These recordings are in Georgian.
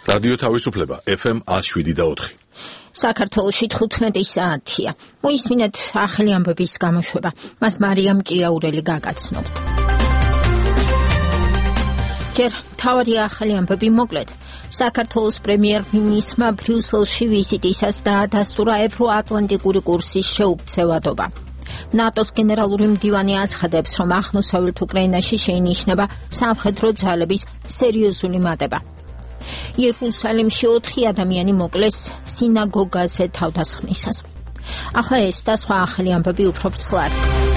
რადიო თავისუფლება FM 107.4. საქართველოში 15 საათია. მოისმინეთ ახალი ამბების გამოშვება. მას მარიამ ჭიაურელი გაგაცნობთ. ჯერ თავი ახალი ამბები მოკლედ. საქართველოს პრემიერ-მინისტრმა ბრიუსელში ვიზიტისას დაადასტურა ევროატლანტიკური კურსის შეუქცევადობა. ნატოს გენერალური მდივანი აცხადებს, რომ აღმოსავლეთ უკრაინაში შეინიშნება სამხედრო ძალების სერიოზული მატება. იერუსალიმში 4 ადამიანი მოკლეს სინაგოგაზე თავდასხმისას. ახლა ეს და სხვა ახალი ამბები უფრო ვრცლად.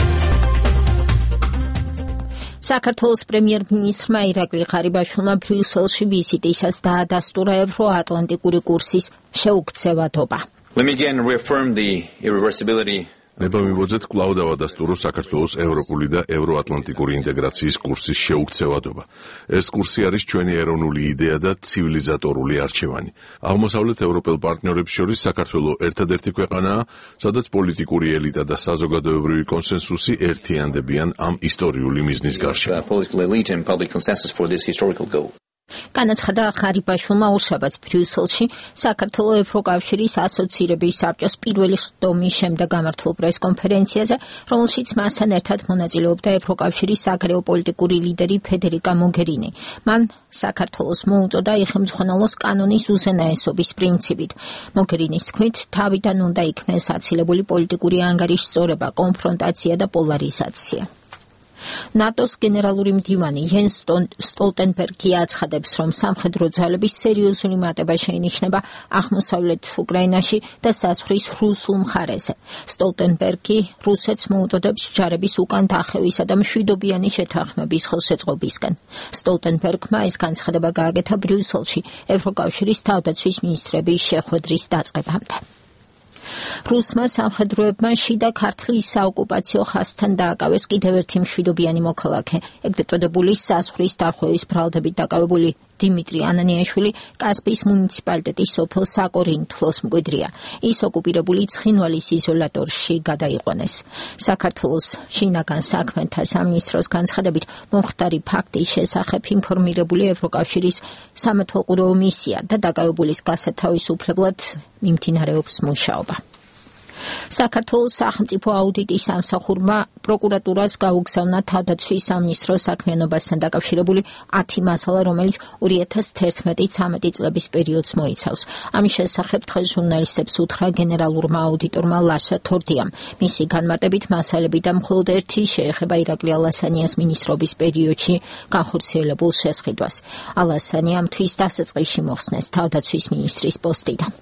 საქართველოს პრემიერ-მინისტრმა ირაკლი ღარიბაშვილმა ბრიუსელში ვიზიტისას დაადასტურა ევროატლანტიკური კურსის შეუქცევადობა. Let me again reaffirm the irreversibility. მებამიბოძეთ კვლავ დავადასტურო საქართველოს ევროპული და ევროატლანტიკური ინტეგრაციის კურსის შეუქცევადობა. ეს კურსი არის ჩვენი ეროვნული იდეა და ცივილიზატორული არჩევანი. აღმოსავლეთ ევროპელ პარტნიორებს შორის საქართველოს ერთადერთი ქვეყანაა, სადაც პოლიტიკური ელიტა და საზოგადოებრივი კონსენსუსი ერთიანდებიან ამ ისტორიული მიზნის გარშემო. განაცხადა ღარიბაშვილმა ორშაბათს ბრიუსელში საქართველოს ევროკავშირის ასოცირების საბჭოს პირველი ხდომის შემდეგ გამართულ პრესკონფერენციაზე, რომელშიც მასთან ერთად მონაწილეობდა ევროკავშირის საგარეო პოლიტიკური ლიდერი ფედერიკა მოგერინი. მან საქართველოს მოუწოდა იხელმძღვანელოს კანონის უზენაესობის პრინციპით. მოგერინის თქმით, თავიდან უნდა იქნეს აცილებული პოლიტიკური ანგარიშის სწორება, კონფრონტაცია და პოლარიზაცია. ნატოს გენერალური მდივანი იენს სტოლტენბერგი აცხადებს, რომ სამხედრო ძალების სერიოზული მატება შეინიშნება აღმოსავლეთ უკრაინაში და საზღვრის რუსულ მხარეზე. სტოლტენბერგი რუსეთს მოუწოდებს ჯარების უკან დახევისა და მშვიდობიანი შეთანხმების ხელშეწყობისკენ. სტოლტენბერგმა ეს განცხადება გააკეთა ბრიუსელში ევროკავშირის თავდაცვის მინისტრების შეხვედრის დაწყებამდე. რუსმა სამხედროებმა შიდა ქართლის საოკუპაციო ხაზთან დააკავეს კიდევ ერთი მშვიდობიანი მოქალაქე, ეგრეთ წოდებული საზღვრის დარღვევის ბრალდებით დაკავებული დიმიტრი ანანიაშვილი კასპიის მუნიციპალიტეტის სოფელ საკორინთლოს მკვიდრია. ის ოკუპირებული ცხინვალის იზოლატორში გადაიყვანეს. საქართველოს შინაგან საქმეთა სამინისტროს განცხადებით, მომხდარი ფაქტის შესახებ ინფორმირებული ევროკავშირის სამეთვალყურეო მისია და დაკავებულის გასათავისუფლებლად მიმდინარეობს მუშაობა. საქართველოს სახელმწიფო აუდიტის სამსახურმა პროკურატურას გაუგზავნა თავდაცვის სამინისტროს საქმიანობასთან დაკავშირებული 10 მასალა, რომელიც 2011-13 წლების პერიოდს მოიცავს. ამის შესახებ დღეს ჟურნალისტებს უთხრა გენერალურმა აუდიტორმა ლაშა თორდიამ. მისი განმარტებით მასალები და მხოლოდ ერთი შეეხება ირაკლი ალასანიას მინისტრობის პერიოდში განხორციელებულ შესყიდვას. ალასანია ამ თვის დასაწყისში მოხსნეს თავდაცვის მინისტრის პოსტიდან.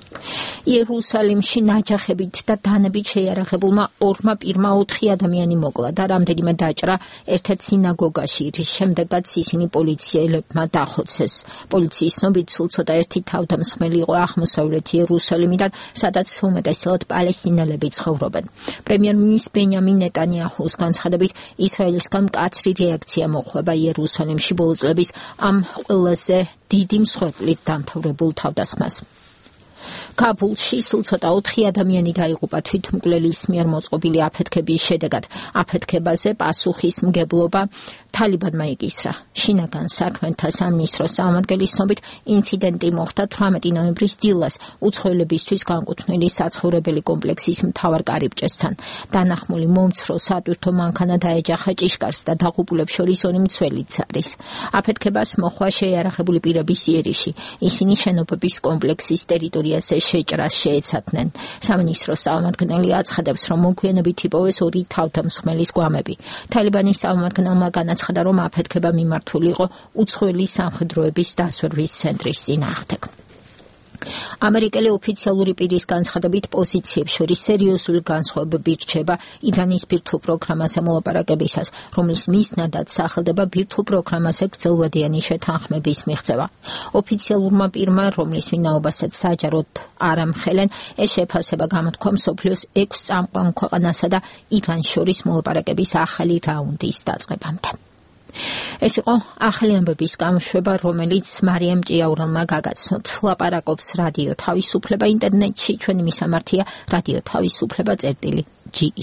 იერუსალიმში ნაჯახებით და დანებით შეიარაღებულმა ორმა პირმა 4 ადამიანი მოკლა და რამდენიმე დაჭრა ერთ-ერთ სინაგოგაში, რის შემდეგაც ისინი პოლიციელებმა დახოცეს. პოლიციის ცნობით სულ ცოტა ერთი თავდამსხმელი იყო აღმოსავლეთ იერუსალიმიდან, სადაც უმეტესად პალესტინელები ცხოვრობენ. პრემიერ-მინისტრ ბენიამინ ნეტანიაჰუს განცხადებით, ისრაელისგან მკაცრი რეაქცია მოხვება იერუსალიმში ბოლო წლების ამ ყველაზე დიდი მსხვერპლით დამთავრებულ თავდასხმას. კაბულში სულ ცოტა 4 ადამიანი დაიღუპა თვითმკვლელის მიერ მოწყობილი აფეთქების შედეგად. აფეთქებაზე პასუხისმგებლობა თალიბანმა იკისრა. შინაგან საქმეთა სამინისტროს წარმომადგენლის ცნობით, ინციდენტი მოხდა 18 ნოემბრის დილას უცხოელებისთვის განკუთვნილი საცხოვრებელი კომპლექსის მთავარ კარიბჭესთან. დანახმული მომცრო სატვირთო მანქანა დაეჯახა ჭიშკარს და დაღუპულებს შორის 2 მცველიც არის. აფეთქებას მოხდა შეიარაღებული პირების იერიში. ისინი შენობების კომპლექსის ტერიტორიაზე შეჭრას შეეცადნენ. სამინისტროს წარმომადგენელი აცხადებს, რომ მოგვიანებით იპოვეს 2 თავდამსხმელის გვამები. თალიბანის წარმომადგენელმა განაცხადა, რომ აფეთქება მიმართული იყო უცხოელი სამხედროების დასვერვის ცენტრის წინააღმდეგ. ამერიკელი ოფიციალური პირის განცხადებით, პოზიციებს შორის სერიოზული განსხვავებები რჩება ირანის ბირთვულ პროგრამაზე მოლაპარაკებისას, რომლის მიზნადაც სახელდება ბირთვულ პროგრამაზე გრძელვადიანი შეთანხმების მიღწევა. ოფიციალურმა პირმა, რომლის ვინაობასაც საჯაროდ არ ამხელენ, ეს შეფასება გამოთქვა მსოფლიოს 6 წამყვან ქვეყანასა და ირანს შორის მოლაპარაკების ახალი რაუნდის დაწყებამდე. ეს იყო ახალი ამბების გამოშვება, რომელიც მარიამ ჭიაურელმა გაგაცნოთ. ლაპარაკობს რადიო თავისუფლება ინტერნეტში, ჩვენი მისამართია რადიო თავისუფლება.ge.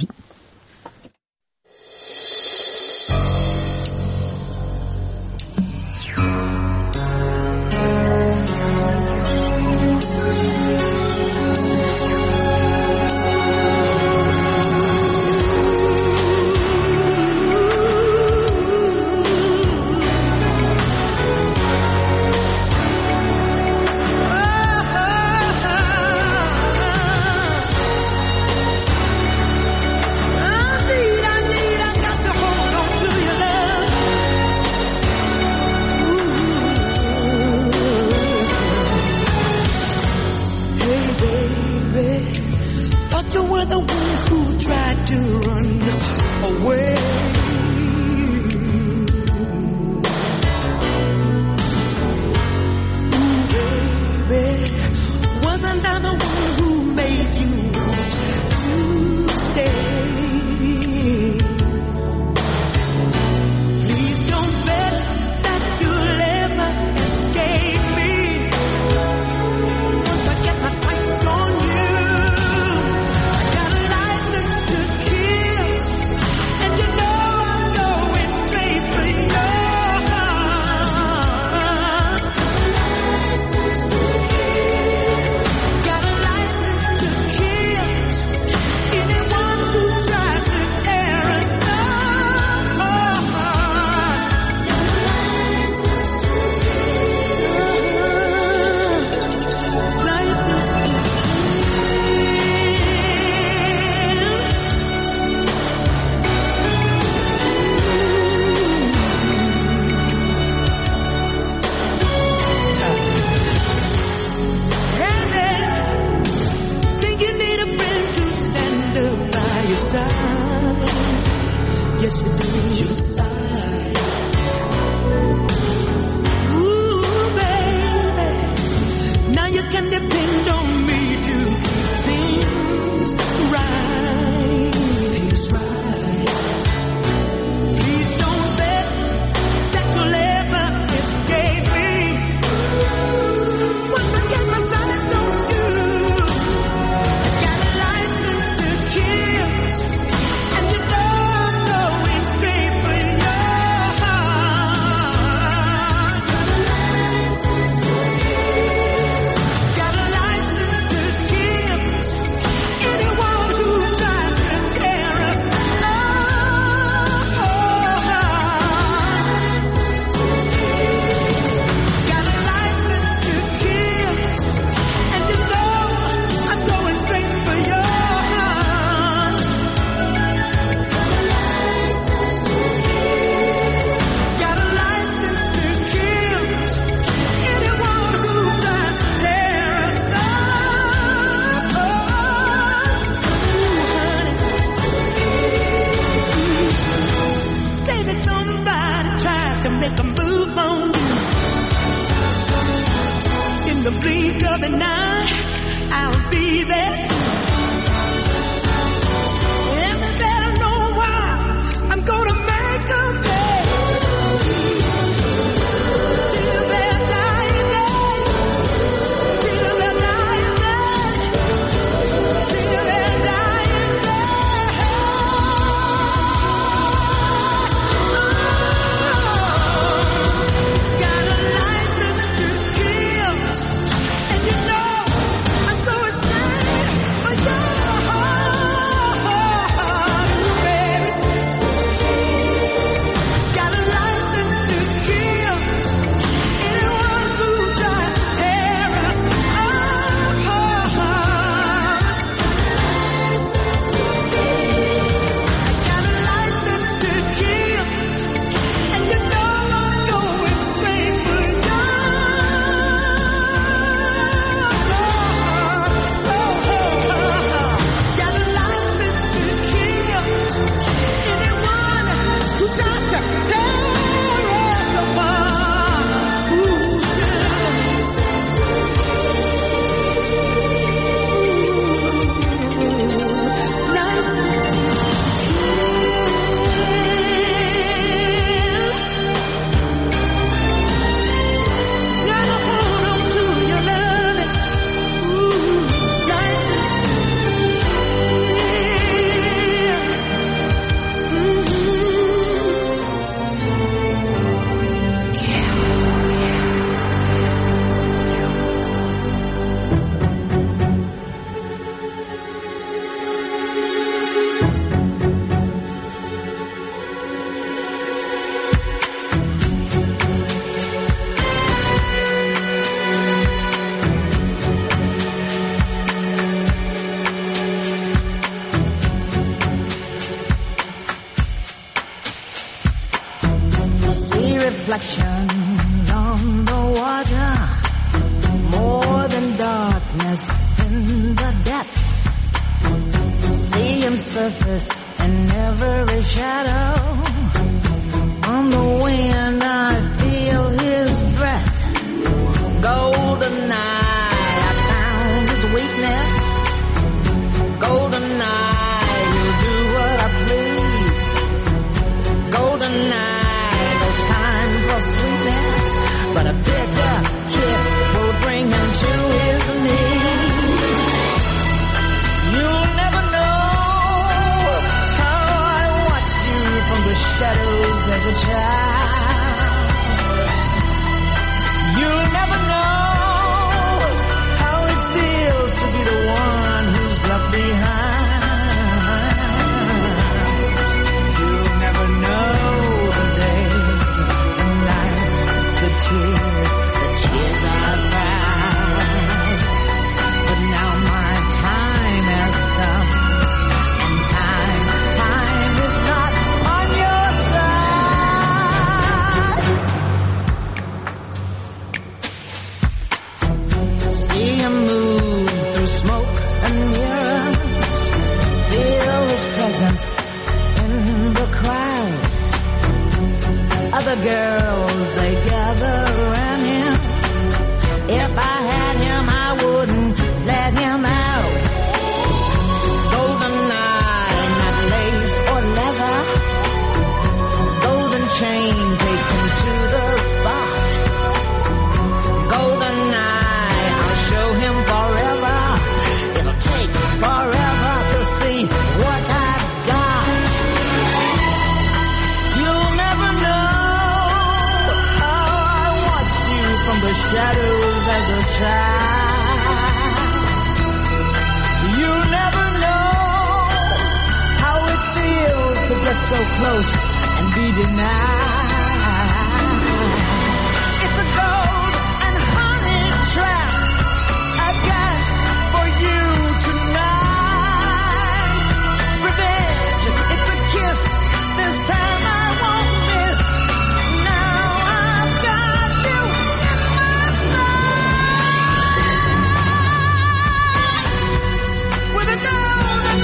yes you do. You sigh. Ooh, baby, now you can depend on me to keep things right. Things right. Please don't bet that you'll ever escape me. Once again, my son is on you. Got a license to kill, and you know I'm going straight for your heart. Got a license to kill anyone who tries to tear us apart. Got a license to kill, and you know I'm going straight for your heart. Got a license to kill anyone who tries to tear us apart. Say that somebody tries to make a move on you. In the blink of an eye, I'll be there too. And they better know why I'm gonna make them pay. Till their dying day. Till their dying day. Till their dying day. Got a license to kill, and you know I'm going straight for your heart, baby. Got a license to kill anyone who tries to tear us apart. Got a license to kill, and you know I'm going straight for your heart. Got a license to kill anyone who tries to tear us apart. Ooh, license to gotta hold on to your loving. Ooh, license to see reflections on the water, more than darkness in the depths. See him surface in every shadow. On the wind I feel his breath. Golden eye, I found his weakness. Golden eye, he'll do what I please. Golden eye, no time for sweetness, but a bitter kiss will bring him to his knees. You'll never know how I watched you from the shadows as a child. You'll never know how it feels to be the one who's left behind. You'll never know the days, the nights, the tears I've cried. But now my time has come, and time is not on your side. the girls, they gather around him. If I had him, I wouldn't let him out. Golden eye, not lace or leather. Golden chain, take him to the spot. Golden eye, I'll show him forever. It'll take forever to see what I've got. You'll never know how I watched you from the shadows as a child. You'll never know how it feels to get so close and be denied. It's a gold and honey trap I got for you tonight. Revenge, it's a kiss. This time I won't miss. Now I've got you in my sight. With a golden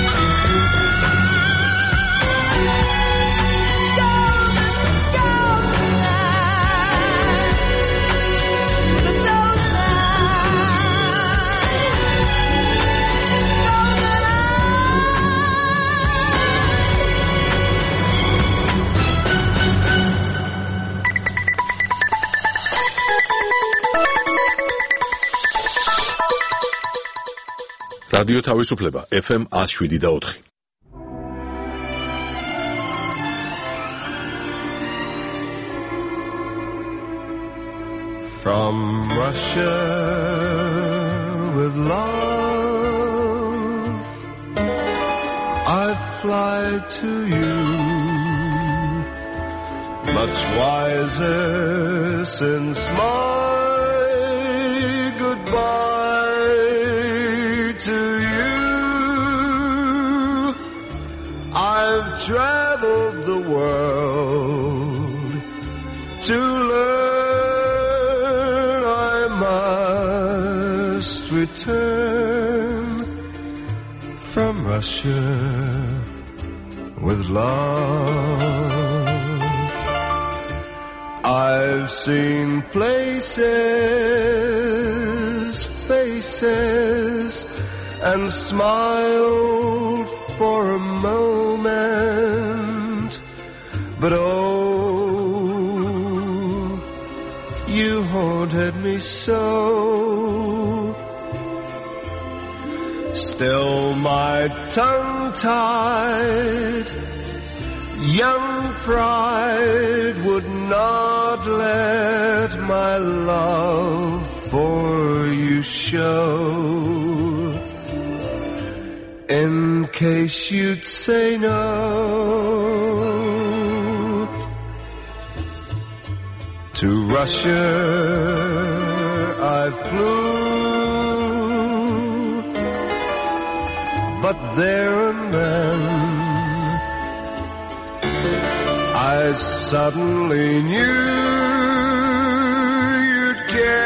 რადიო თავისუფლება FM 107.4. From Russia with love, I fly to you, much wiser since my goodbye to you. I've traveled the world to learn I must return from Russia with love. I've seen places, faces, and smiled for a moment, but oh, you haunted me so. Still my tongue-tied young pride would not let my love for you show. In case you'd say no, to Russia I flew, but there and then I suddenly knew you'd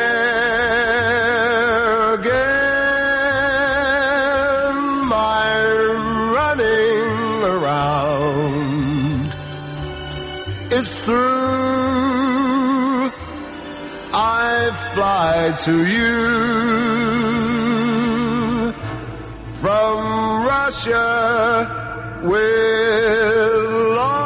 care again. My running around is through. I fly to you from Russia with love.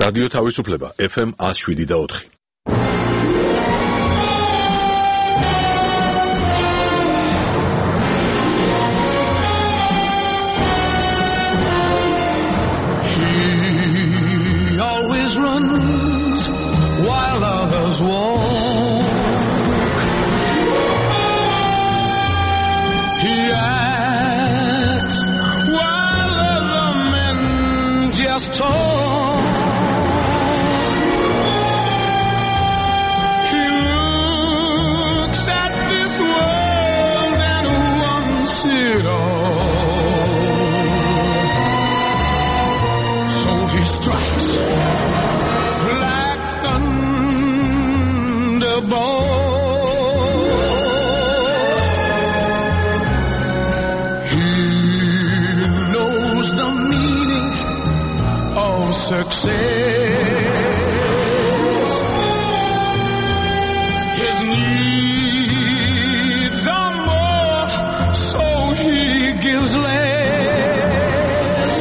რადიო თავისუფლება FM 107.4. He always runs while others walk. He acts while other men just talk. He looks at this world and wants it all. So he strikes like thunderbolt. He knows the meaning of success. His needs are more, so he gives less.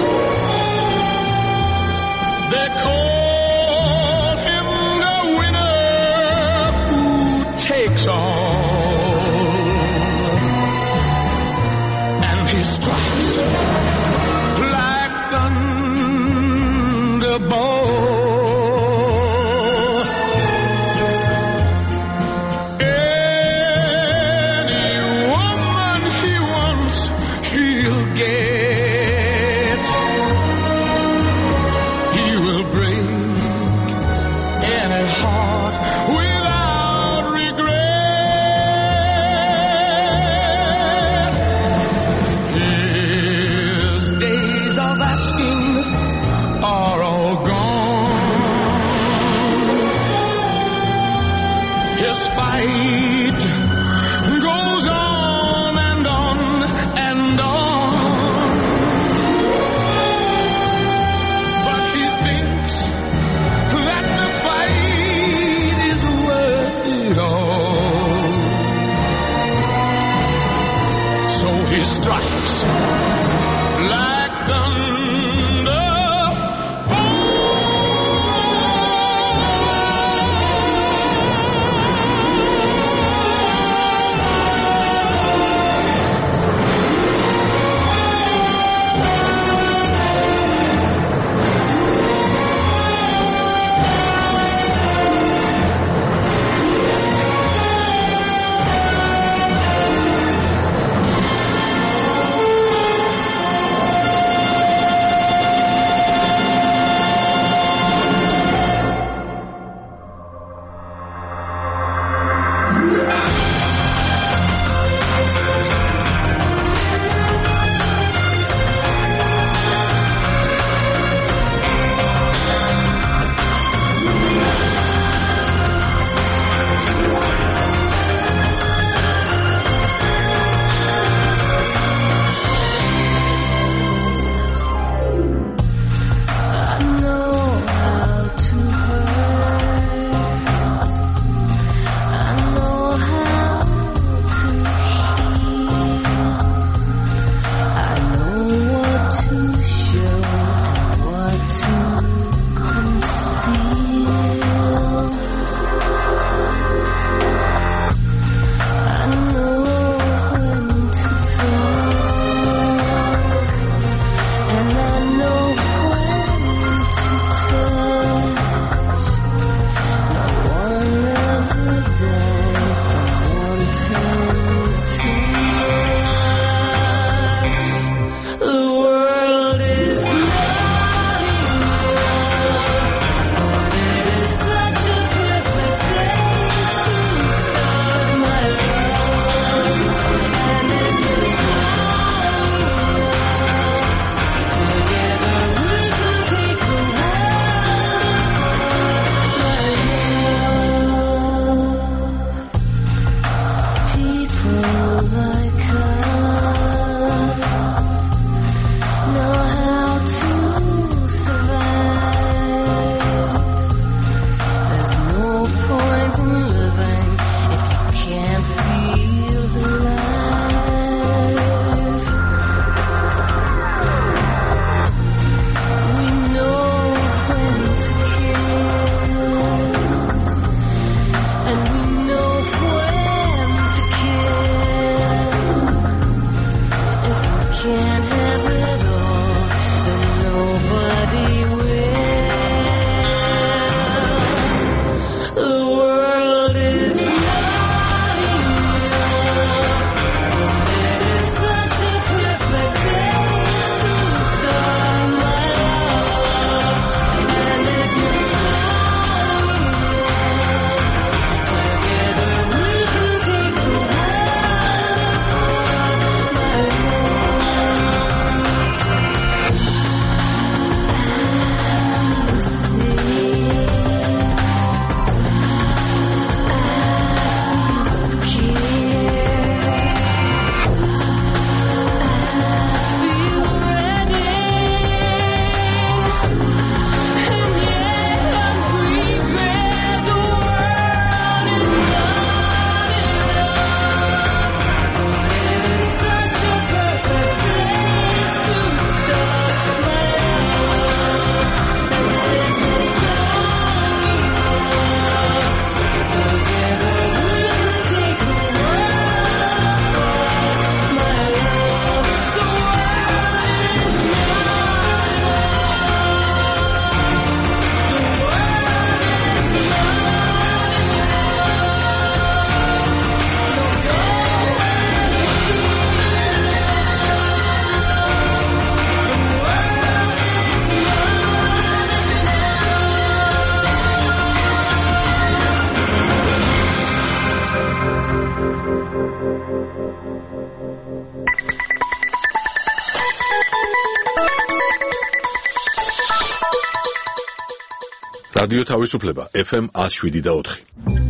They call him the winner who takes all. And he strikes like thunderbolt. Any woman he wants, he'll get. He will break any heart without regret. His days of asking are all gone. His fight goes on and on and on. But he thinks that the fight is worth it all. So he strikes like thunder. რადიო თავისუფლება FM 107.4.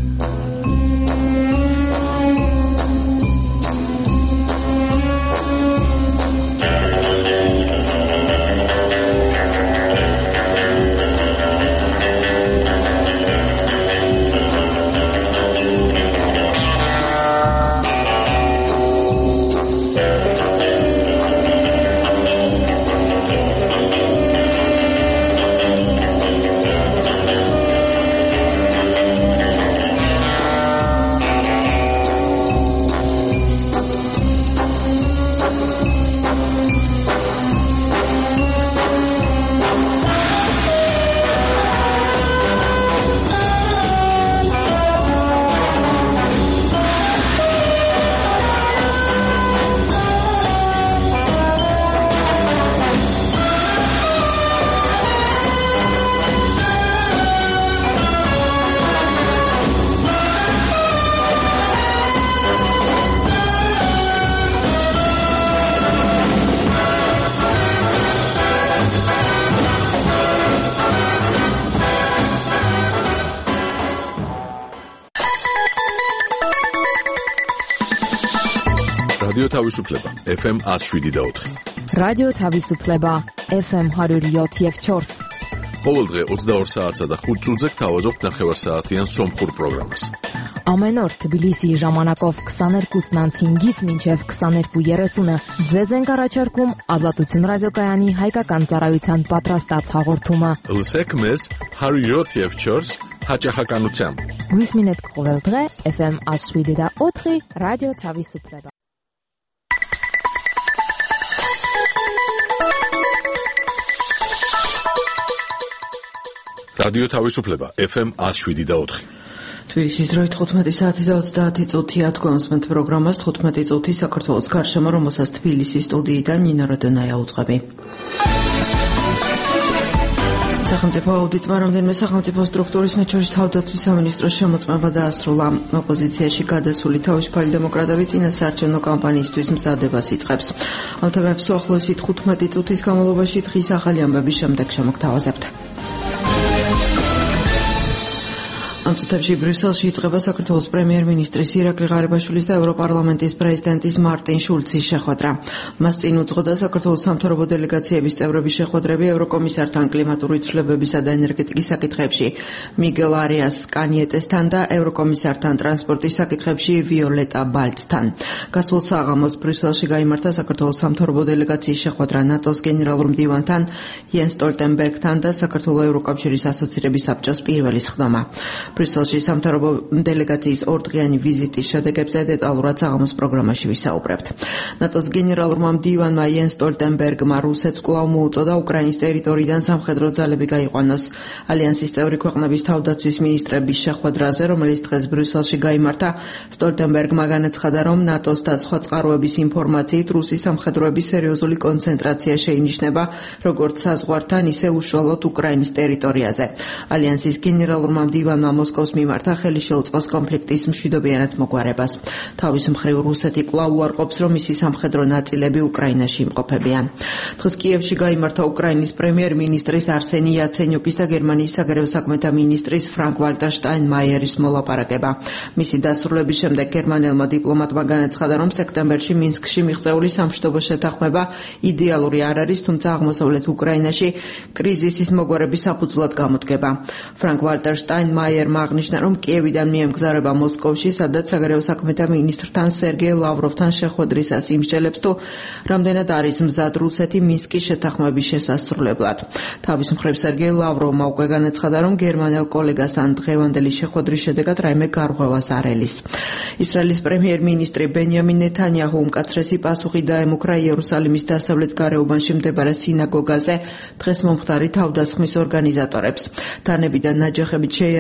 რადიო თავისუფლება FM 107.4. რადიო თავისუფლება FM 107.4. ყოველ დღე 22 საათსა და 5 წუთზე გთავაზობთ ნახევარსაათიან სომხურ პროგრამას. Ամեն օր Թբիլիսի ժամանակով 22:05-ից մինչև 22:30 ձեզ ենք առաջարկում Ազատություն ռադիոկայանի հայկական ծառայության պատրաստած հաղորդումը։ Լսեք մեզ 107.4 հաճախականությամբ։ Գույսմինետ ყოველ დღე FM 107.4 ռադիո თავისუფლება։ რადიო თავისუფლება FM 107.4. თბილისის დროით 15 საათი და 30 წუთია თქვენს მეთ პროგრამას 15 წუთი საქართველოს გარშემო, რომელსაც თბილისის სტუდიიდან ნინა როდონაია უძღვები. სახელმწიფო აუდიტმა რამდენიმე სახელმწიფო სტრუქტურის მათ შორის თავდაცვის სამინისტროს შემოწმება დაასრულა. ოპოზიციაში გადასული თავისუფალი დემოკრატები წინა საარჩევნო კამპანიისთვის მზადებას იწყებს. ამ თემებს უახლოესი 15 წუთის განმავლობაში დღის ახალი ამბების შემდეგ შემოგთავაზებთ. ამ წუთებში ბრიუსელში იწყება საქართველოს პრემიერ-მინისტრის ირაკლი ღარიბაშვილის და ევროპარლამენტის პრეზიდენტის მარტინ შულცის შეხვედრა. მას წინ უძღოდა საქართველოს სამთავრობო დელეგაციების წევრების შეხვედრები ევროკომისართან კლიმატური ცვლილებებისა და ენერგეტიკის საკითხებში მიგელ არიას კანიეტესთან და ევროკომისართან ტრანსპორტის საკითხებში ვიოლეტა ბალცთან. გასულ საღამოს ბრიუსელში გაიმართა საქართველოს სამთავრობო დელეგაციის შეხვედრა ნატოს გენერალურ მდივანთან იენს სტოლტენბერგთან და საქართველოს ევროკავშირის ასოცირების საბჭოს პირველი სხდომა. ბრიუსელში სამთავრობო დელეგაციის ორდღიანი ვიზიტის შედეგებზე დეტალურად საღამოს პროგრამაში ვისაუბრებთ. ნატოს გენერალურმა მდივანმა იენს სტოლტენბერგმა რუსეთს კვლავ მოუწოდა უკრაინის ტერიტორიიდან სამხედრო ძალები გაიყვანოს. ალიანსის წევრი ქვეყნების თავდაცვის მინისტრების შეხვედრაზე, რომელიც დღეს ბრიუსელში გაიმართა, სტოლტენბერგმა განაცხადა, რომ ნატოს და სხვა წყაროების ინფორმაციით რუსი სამხედროების სერიოზული კონცენტრაცია შეინიშნება როგორც საზღვართან, ისე უშუალოდ უკრაინის ტერიტორიაზე. ალიანსის გენერალურმა მდივანმა მოსკოვს მიმართა ხელი შეუწყოს კონფლიქტის მშვიდობიანად მოგვარებას. თავის მხრივ რუსეთი კვლავ უარყოფს, რომ მისი სამხედრო ნაწილები უკრაინაში იმყოფებიან. დღეს კიევში გაიმართა უკრაინის პრემიერ-მინისტრის არსენი იაცენიუკის და გერმანიის საგარეო საქმეთა მინისტრის ფრანკ-ვალტერ შტაინმაიერის მოლაპარაკება. მისი დასრულების შემდეგ გერმანელმა დიპლომატმა განაცხადა, რომ სექტემბერში მინსკში მიღწეული სამშვიდობო შეთანხმება იდეალური არ არის, თუმცა აღმოსავლეთ უკრაინაში კრიზისის მოგვარების საფუძვლად გამოდგება. ფრანკ-ვალტერ შტაინმაიერმა აღნიშნა, რომ კიევიდან მიემგზავრება მოსკოვში, სადაც საგარეო საქმეთა მინისტრთან სერგეი ლავროვთან შეხვედრისას იმსჯელებს, თუ რამდენად არის მზად რუსეთი მინსკის შეთანხმების შესასრულებლად. თავის მხრივ სერგეი ლავროვმა უკვე განაცხადა, რომ გერმანელ კოლეგასთან დღევანდელი შეხვედრის შედეგად რაიმე გარღვევას არ ელის. ისრაელის პრემიერ-მინისტრი ბენიამინ ნეთანიაჰუ უმკაცრესი პასუხი დაემუქრა იერუსალიმის დასავლეთ გარეუბანში მდებარე სინაგოგაზე დღეს მომხდარი თავდასხმის ორგანიზატორებს. დანებიდან ნაჯახებით შეიარაღებულმა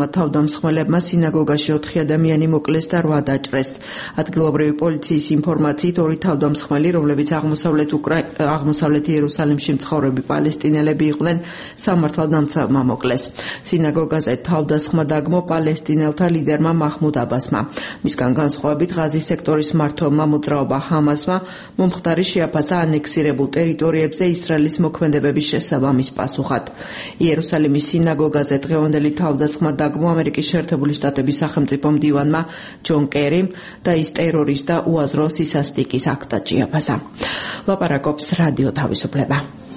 თავდამსხმელებმა სინაგოგაში 4 ადამიანი მოკლეს და 8 დაჭრეს. ადგილობრივი პოლიციის ინფორმაციით 2 თავდამსხმელი, რომლებიც აღმოსავლეთ იერუსალიმში მცხოვრები პალესტინელები იყვნენ, სამართალდამცავმა მოკლეს. სინაგოგაზე თავდასხმა დაგმო პალესტინელთა ლიდერმა მაჰმუდ აბასმა. მისგან განსხვავებით ღაზის სექტორის მმართველმა მოძრაობა ჰამასმა მომხდარი შეაფასა ანექსირებულ ტერიტორიებზე ისრაელის მოქმედებების შესაბამის პასუხად. იერუსალიმის სინაგოგაზე დღევანდელი თავდასხმა დაგმო ამერიკის შეერთებული შტატების სახელმწიფო მდივანმა ჯონ კერიმ და ის ტერორის და უაზრო სისასტიკის აქტად შეაფასა. ლაპარაკობს რადიო თავისუფლება.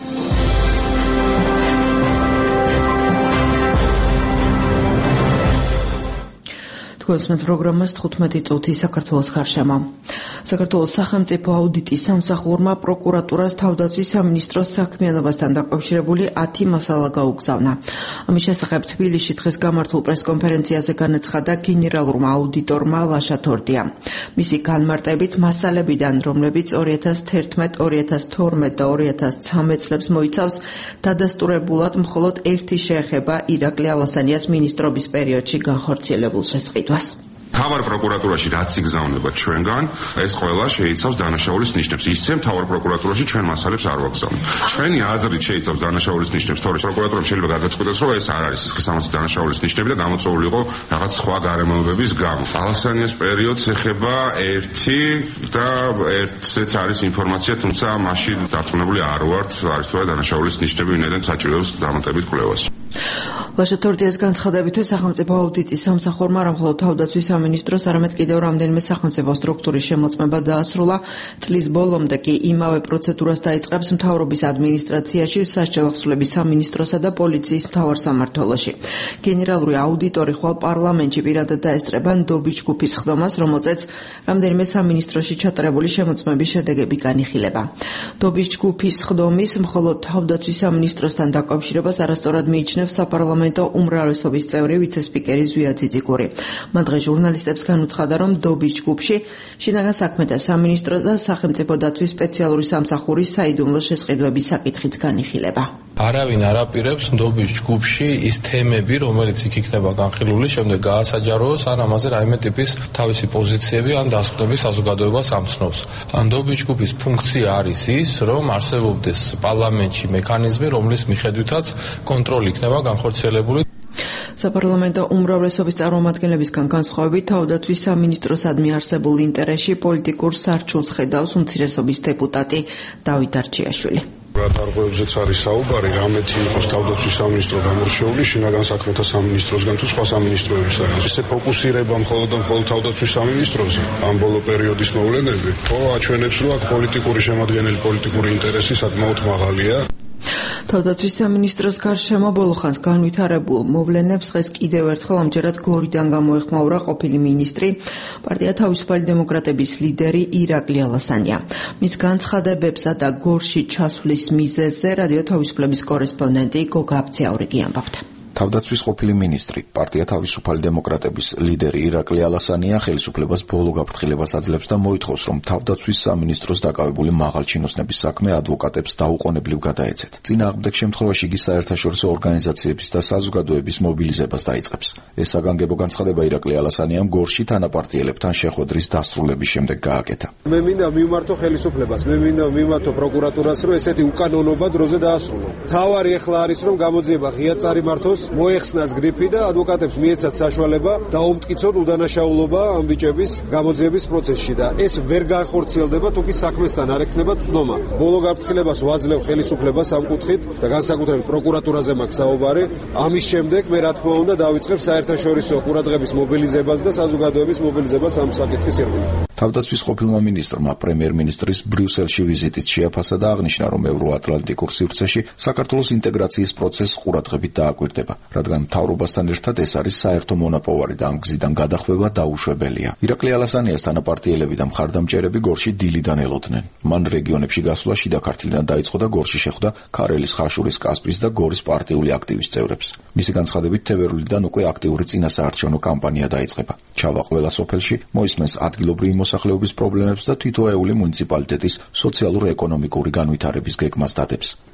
თქვენს პროგრამას 15 წუთი საქართველოს გარშემო. საქართველოს სახელმწიფო აუდიტის სამსახურმა პროკურატურას თავდაცვის სამინისტროს საქმიანობასთან დაკავშირებული 10 მასალა გაუგზავნა. ამის შესახებ თბილისში დღეს გამართულ პრესკონფერენციაზე განაცხადა გენერალურმა აუდიტორმა ლაშა თორდია. მისი განმარტებით მასალებიდან, რომლებიც 2011, 2012 და 2013 წლებს მოიცავს, დადასტურებულად მხოლოდ ერთი შეეხება ირაკლი ალასანიას მინისტრობის პერიოდში განხორციელებულ შესყიდვას. მთავარ პროკურატურაში რაც იგზავნება ჩვენგან, ეს ყველა შეიცავს დანაშაულის ნიშნებს. ისე მთავარ პროკურატურაში ჩვენ მასალებს არ ვაგზავნებთ. ჩვენი აზრით შეიცავს დანაშაულის ნიშნებს, თორე პროკურატურამ შეიძლება გადაწყვიტოს, რომ ეს არ არის ხსამოცი დანაშაულის ნიშნები და გამოწვეული იყო რაღაც სხვა გარემოებების გამო. ალასანიას პერიოდს ეხება ერთი და ერთზეც არის ინფორმაცია, თუმცა მაშინ დარწმუნებული არ ვართ, არის თუ არა დანაშაულის ნიშნები, ვინაიდან საჭიროებს დამატებით კვლევას. ლაშა თორდიას განცხადებით, სახელმწიფო აუდიტის სამსახურმა არა მხოლოდ თავდაცვის სამინისტროს, არამედ კიდევ რამდენიმე სახელმწიფო სტრუქტურის შემოწმება დაასრულა. წლის ბოლომდე კი იმავე პროცედურას დაიწყებს მთავრობის ადმინისტრაციაში, სასჯელახსნელების სამინისტროსა და პოლიციის მთავარ სამმართველოში. გენერალური აუდიტორი ხვალ პარლამენტში პირადად დაესწრება ნდობის ჯგუფის ხდომას, რომელზეც რამდენიმე სამინისტროში ჩატარებული შემოწმების შედეგები განიხილება. ნდობის ჯგუფის ხდომის მხოლოდ თავდაცვის სამინისტროსთან დაკავშირებას არასწორად მიიჩნევს საპარლამენტო უმრავლესობის წევრი ვიცე-სპიკერი ზვია ძიძიგური. მან დღეს ჟურნალისტებს განუცხადა, რომ ნდობის ჯგუფში შინაგან საქმეთა სამინისტრო და სახელმწიფო დაცვის სპეციალური სამსახურის საიდუმლო შესყიდვების საკითხიც განიხილება. არავინ არ აპირებს ნდობის ჯგუფში ის თემები, რომელიც იქ იქნება განხილული, შემდეგ გაასაჯაროოს, ან ამაზე რაიმე ტიპის თავისი პოზიციები ან დასკვნები საზოგადოებას ამცნობს. ნდობის ჯგუფის ფუნქცია არის ის, რომ არსებობდეს პარლამენტში მექანიზმი, რომლის მიხედვითაც კონტროლი იქნება განხორციელებული. საპარლამენტო უმრავლესობის წარმომადგენლებისგან განსხვავებით, თავდაცვის სამინისტროსადმი არსებულ ინტერესში პოლიტიკურ სარჩულს ხედავს უმცირესობის დეპუტატი დავით არჩიაშვილი. დარღვევებზეც არის საუბარი, რამეთი იყოს თავდაცვის სამინისტრო გამორჩეული შინაგან საქმეთა სამინისტროსგან თუ სხვა სამინისტროებისგან. ესე ფოკუსირება მხოლოდ თავდაცვის სამინისტროზე ამ ბოლო პერიოდის მოვლენები, ხო აჩვენებს, რომ აქ პოლიტიკური შემადგენელი პოლიტიკური ინტერესი საკმაოდ მაღალია. თავდაცვის სამინისტროს გარშემო ბოლოხანს განვითარებულ მოვლენებს დღეს კიდევ ერთხელ ამჯერად გორიდან გამოეხმაურა ყოფილი მინისტრი, პარტია თავისუფალი დემოკრატების ლიდერი ირაკლი ალასანია. მის განცხადებებსა და გორში ჩასვლის მიზეზზე რადიო თავისუფლების კორესპონდენტი გოგა აბციაურიგი ამბობდა. თავდაცვის ყოფილი მინისტრი, პარტია თავისუფალი დემოკრატების ლიდერი ირაკლი ალასანია ხელისუფლებას ბოლო გაფრთხილებას აძლევს და მოითხოვს, რომ თავდაცვის სამინისტროს დაკავებული მაღალჩინოსნების საქმე ადვოკატებს დაუყოვნებლივ გადაეცეთ. წინააღმდეგ შემთხვევაში იგი საერთაშორისო ორგანიზაციების და საზოგადოების მობილიზებას დაიწყებს. ეს საგანგებო განცხადება ირაკლი ალასანიამ გორში თანაპარტიელებთან შეხვედრის დასრულების შემდეგ გააკეთა. მე მინდა მიმართო ხელისუფლებას, მე მინდა მიმართო პროკურატურას, რომ ესეთი უკანონობა დროზე დაასრულო. თავარი ახლა არის, რომ გამოძიება ღია წარიმართოს, მოეხსნას გრიფი და ადვოკატებს მიეცათ საშუალება დაუმტკიცონ უდანაშაულობა ამ ბიჭების გამოძიების პროცესში და ეს ვერ განხორციელდება, თუ კი საქმესთან არ ექნება ცდომა. ბოლო გაფრთხილებას ვაძლევ ხელისუფლებას ამ კუთხით და განსაკუთრებით პროკურატურაზე მაქვს საუბარი. ამის შემდეგ მე რა თქმა უნდა დავიწყებ საერთაშორისო ყურადღების მობილიზებას და საზოგადოების მობილიზებას ამ საკითხის ირგვლივ. თავდაცვის ყოფილმა მინისტრმა პრემიერ-მინისტრის ბრიუსელში ვიზიტით შეაფასა და აღნიშნა, რომ ევროატლანტიკურ სივრცეში საქართველოს ინტეგრაციის პროცესს ყურადღებით დააკვირდება, რადგან მთავრობასთან ერთად ეს არის საერთო მონაპოვარი და ამ გზიდან გადახვევა დაუშვებელია. ირაკლი ალასანიას თანაპარტიელები და მხარდამჭერები გორში დილიდან ელოდნენ. მან რეგიონებში გასვლა შიდა ქართლიდან დაიწყო და გორში შეხვდა ქარელის, ხაშურის, კასპიის და გორის პარტიული აქტივის წევრებს. მისი განცხადებით, თებერვლიდან უკვე აქტიური წინასაარჩევნო კამპანია დაიწყება. ჩავა ყველა სოფელში, მოისმენს ადგილობრივი მოსახლეობის პრობლემებს და თვითოეული მუნიციპალიტეტის სოციალურ-ეკონომიკური განვითარების გეგმას დადებს.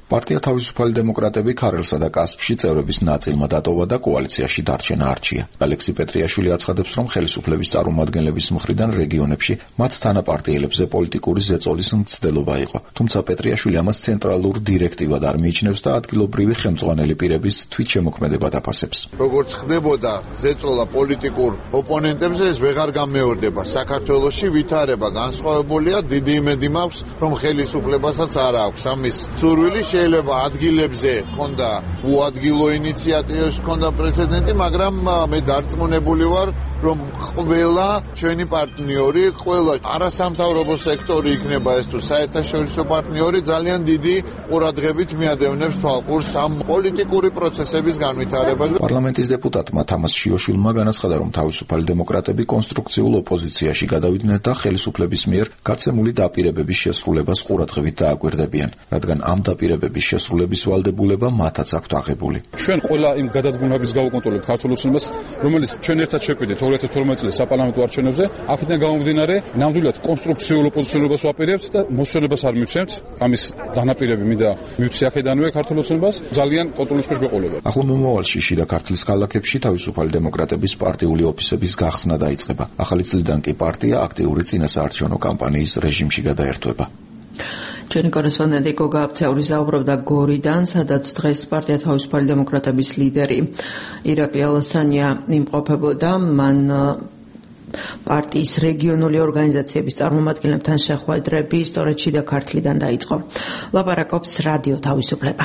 პარტია თავისუფალი დემოკრატები ქარელსა და კასპში წევრების ნაწილმა დატოვა და კოალიციაში დარჩენა არჩია. ალექსი პეტრიაშვილი აცხადებს, რომ ხელისუფლების წარმომადგენლების მხრიდან რეგიონებში მათ თანაპარტიელებზე პოლიტიკური ზეწოლის მცდელობა იყო. თუმცა პეტრიაშვილი ამას ცენტრალურ დირექტივად არ მიიჩნევს და ადგილობრივი ხელმძღვანელი პირების თვითშემოქმედებად აფასებს. როგორც ხდებოდა ზეწოლა პოლიტიკურ ოპონენტებზე, ეს ვეღარ გამეორდება. საქართველოში ვითარება განსხვავებულია, დიდი იმედი მაქვს, რომ ხელისუფლებასაც არ აქვს ამის სურვილი. შეიძლება ადგილებზე ქონდა უადგილო ინიციატივებს, ქონდა პრეცედენტი, მაგრამ მე დარწმუნებული ვარ, რომ ყველა ჩვენი პარტნიორი, ყველა არასამთავრობო სექტორი იქნება ეს თუ საერთაშორისო პარტნიორი ძალიან დიდი ყურადღებით მიადევნებს თვალყურს ამ პოლიტიკური პროცესების განვითარებაზე. პარლამენტის დეპუტატმა თამას შიოშვილმა განაცხადა, რომ თავისუფალი დემოკრატები კონსტრუქციულ ოპოზიციაში გადავიდნენ და ხელისუფლების მიერ გაცემული დაპირებების შესრულებას ყურადღებით დააკვირდებიან, რადგან ამ დაპირებების შესრულების ვალდებულება მათაც აქვთ აღებული. ჩვენ ყველა იმ გადადგმულების გავუკონტროლებთ ქართულ ოცნებას, რომელიც ჩვენ ერთად შევკვიდეთ 2012 წლის საპარლამენტო არჩევნებზე, აქედან გამომდინარე, ნამდვილად კონსტრუქციულ ოპოზიციონერობას ვაპირებთ და მოსვენებას არ მივცემთ. ამის დანაპირები მინდა მივცე აქედანვე ქართულ ოცნებას, ძალიან კონტროლის ქვეშ გვეყოლება. ახლო მომავალში შიდა ქართლის ქალაქებში თავისუფალი დემოკრატების პარტიული ოფისების გახსნა დაიწყება. ახალი წლიდან კი პარტია აქტიური წინასაარჩევნო კამპანიის რეჟიმში გადაერთვება. ჩვენი კორესპონდენტი გოგა აფცეული საუბრობდა გორიდან, სადაც დღეს პარტია თავისუფალი დემოკრატების ლიდერი ირაკლი ალასანია იმყოფებოდა. მან პარტიის რეგიონული ორგანიზაციების წარმომადგენლებთან შეხვედრები სწორედ შიდა ქართლიდან დაიწყო. ლაპარაკობს რადიო თავისუფლება.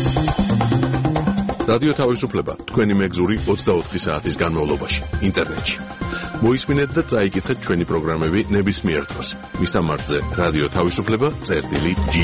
რადიო თავისუფლება თქვენი მეგზური 24 საათის განმავლობაში ინტერნეტში. მოისმინეთ და წაიკითხეთ ჩვენი პროგრამები ნებისმიერ დროს. მისამართზე რადიო თავისუფლება.ge.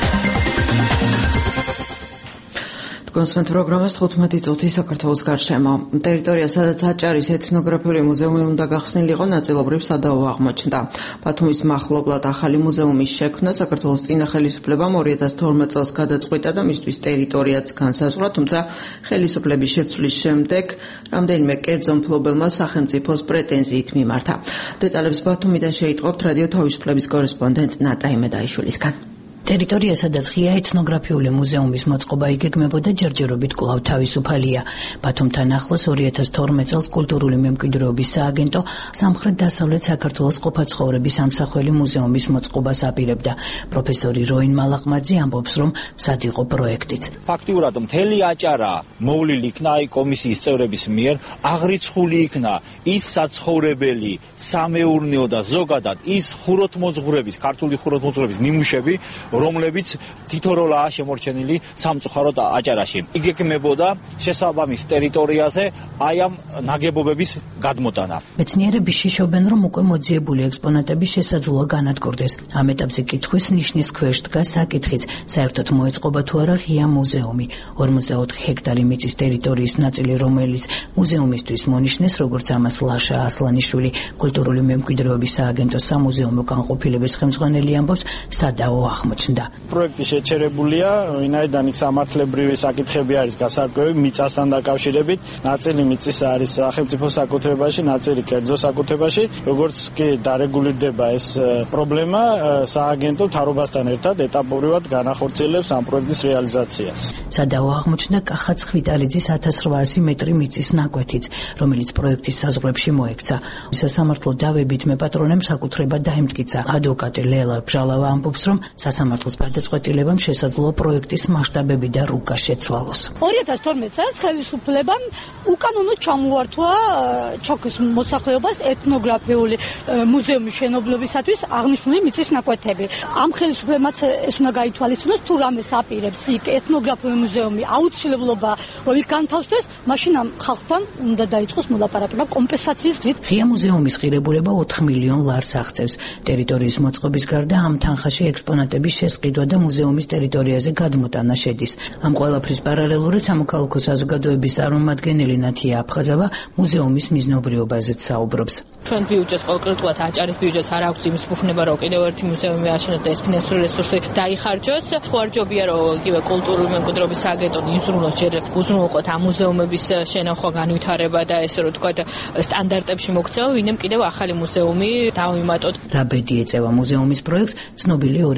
კონსვენტ პროგრამას 15 წუთი საქართველოს გარშემო. ტერიტორია, სადაც აჭარის ეთნოგრაფიული მუზეუმი უნდა გახსნილიყო, ნაწილობრივ სადავო აღმოჩნდა. ბათუმის მახლობლად ახალი მუზეუმის შექმნა საქართველოს წინა ხელისუფლებამ 2012 წელს გადაწყვიტა და მისთვის ტერიტორიაც განსაზღვრა, თუმცა ხელისუფლების შეცვლის შემდეგ რამდენიმე კერძო მფლობელმა სახელმწიფოს პრეტენზიით მიმართა. დეტალებს ბათუმიდან შეიტყობთ რადიო თავისუფლების კორესპონდენტ ნატა იმედაიშვილისგან. ტერიტორია, სადაც ღია ეთნოგრაფიული მუზეუმის მოწყობა იგეგმებოდა, ჯერჯერობით კვლავ თავისუფალია. ბათუმთან ახლოს 2012 წელს კულტურული მემკვიდრეობის სააგენტო სამხრეთ-დასავლეთ საქართველოს ყოფაცხოვრების ამსახველი მუზეუმის მოწყობას აპირებდა. პროფესორი როინ მალაყმაძე ამბობს, რომ მზად იყო პროექტიც. ფაქტიურად მთელი აჭარა მოვლილი იქნა აი კომისიის წევრების მიერ, აღრიცხული იქნა ის საცხოვრებელი, სამეურნეო და ზოგადად ის ხუროთმოძღვრების, ქართული ხუროთმოძღვრების ნიმუშები, რომლებიც თითოროლაა შემორჩენილი სამწუხაროდ აჭარაში. იგეგმებოდა შესაბამის ტერიტორიაზე აი ამ ნაგებობების გადმოტანა. მეცნიერები შიშობენ, რომ უკვე მოძიებული ექსპონატების შესაძლოა განადგურდეს. ამ ეტაპზე კითხვის ნიშნის ქვეშ დგას საკითხიც, საერთოდ მოეწყობა თუ არა ღია მუზეუმი. 44 ჰექტარი მიწის ტერიტორიის ნაწილი, რომელიც მუზეუმისთვის მონიშნეს, როგორც ამას ლაშა ასლანიშვილი, კულტურული მემკვიდრეობის სააგენტოს სამუზეუმო განყოფილების ხელმძღვანელი ამბობს, სადაო აღმოჩნდა. პროექტი შეჩერებულია, ვინაიდან იქ სამართლებრივი საკითხები არის გასარკვევი მიწასთან დაკავშირებით. ნაწილი მიწის არის სახელმწიფო საკუთრებაში, ნაწილი კერძო საკუთრებაში. როგორც კი დარეგულირდება ეს პრობლემა, სააგენტო მთავრობასთან ერთად ეტაპობრივად განახორციელებს ამ პროექტის რეალიზაციას. სადაო აღმოჩნდა კახაც ხვიტალიძის 1800 მეტრი მიწის ნაკვეთიც, რომელიც პროექტის საზღვრებში მოექცა. სასამართლო დავებით მეპატრონემ საკუთრება დაემტკიცა. ადვოკატი ლელა ბჟალავა ამბობს, რომ სასამართლოს გადაწყვეტილებამ შესაძლოა პროექტის მასშტაბები და რუკა შეცვალოს. 2012 წელს ხელისუფლებამ უკანონო ჩამოართვა ჩოქის მოსახლეობას ეთნოგრაფიული მუზეუმის შენობლებისათვის აღნიშნული მიწის ნაკვეთები. ამ ხელისუფლებამაც ეს უნდა გაითვალისწინოს, თუ რამეს აპირებს იქ ეთნოგრაფიული მუზეუმი აუცილებლობა რომ იქ განთავსდეს, მაშინ ამ ხალხთან უნდა დაიწყოს მოლაპარაკება კომპენსაციის გზით. ღია მუზეუმის ღირებულება 4 მილიონ ლარს აღწევს. ტერიტორიის მოწყობის გარდა ამ თანხაში ექსპონატების შესყიდვა და მუზეუმის ტერიტორიაზე გადმოტანა შედის. ამ ყველაფრის პარალელურად სამოქალაქო საზოგადოების წარმომადგენელი ნათია აფხაზავა მუზეუმის მიზნობრიობაზეც საუბრობს. ჩვენ ბიუჯეტს კონკრეტულად აჭარის ბიუჯეტს არ აქვს იმის მუხნება, რომ კიდევ ერთი მუზეუმი აშენოთ და ეს ფინანსური რესურსი დაიხარჯოს. ხო არ ჯობია, რომ იგივე კულტურული მემკვიდრეობის სააგენტო იზრუნოს, ჯერ უზრუნველყოთ ამ მუზეუმების შენახვა, განვითარება და ესე რომ თქვა სტანდარტებში მოქცევა, ვინმე კიდევ ახალი მუზეუმი დავიმატოთ. რა ბედი ეწევა მუზეუმის პროექტს, ცნობილი 2015